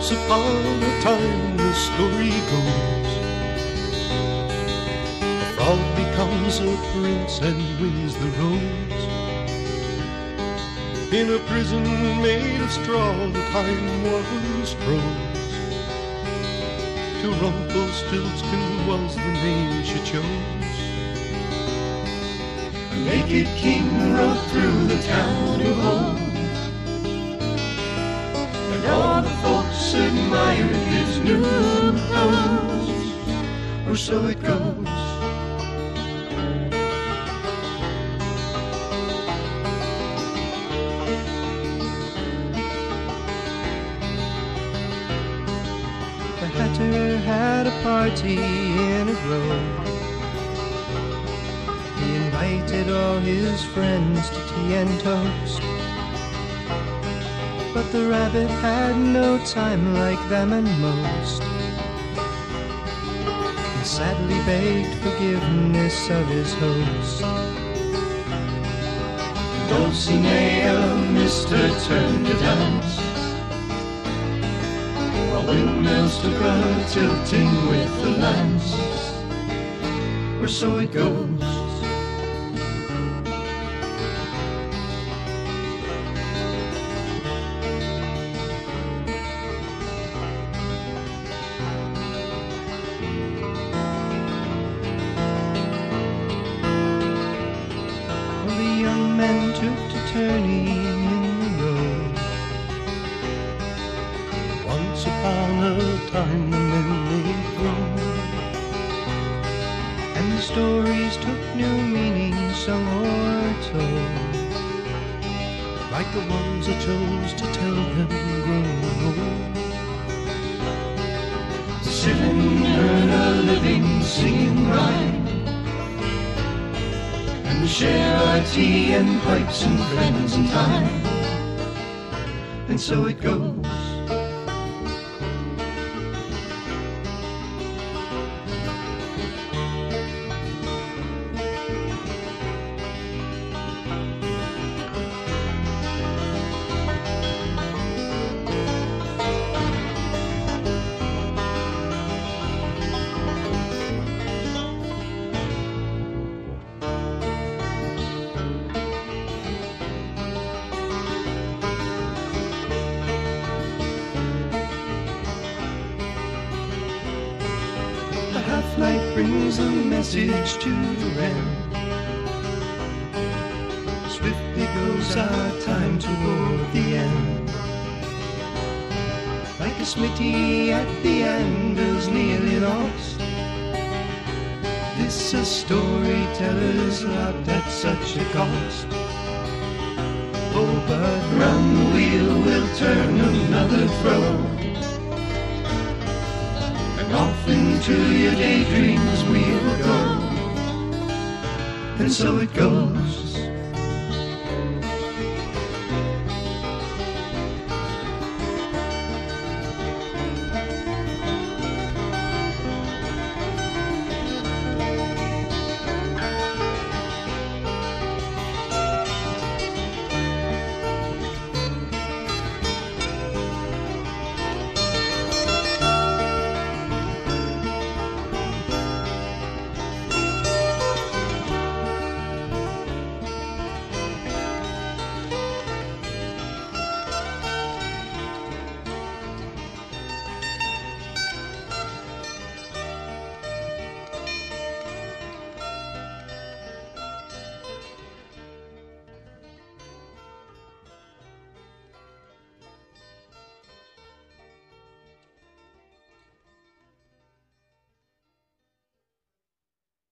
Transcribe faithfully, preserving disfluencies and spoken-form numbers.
Once upon a time, the story goes, a frog becomes a prince and wins the rose. In a prison made of straw, the time was froze. To Rumpelstiltskin was the name she chose. A naked king rode through the town of old, and all the folks admired his new clothes, or so it goes. The Hatter had a party in a grove. He invited all his friends to tea and toast, but the rabbit had no time like them and most, and sadly begged forgiveness of his host. Dulcinea missed her turn to dance, while windmills took her tilting with the lance, or so it goes. The young man took to turning in the road. Once upon a time the men they'd grown, And the stories took new meaning, sung or told, like the ones I chose to tell them grown old. To sit and earn a living singing rhyme, and to share our tea and pipes and friends in time, and so it goes. half-light brings a message to the wren. Swiftly goes our time toward the end. Like a smitty at the Anvils nearly lost, this a storyteller's lot at such a cost. Oh, but round the wheel will turn another throw, and off into your daydreams we will go, and so it goes.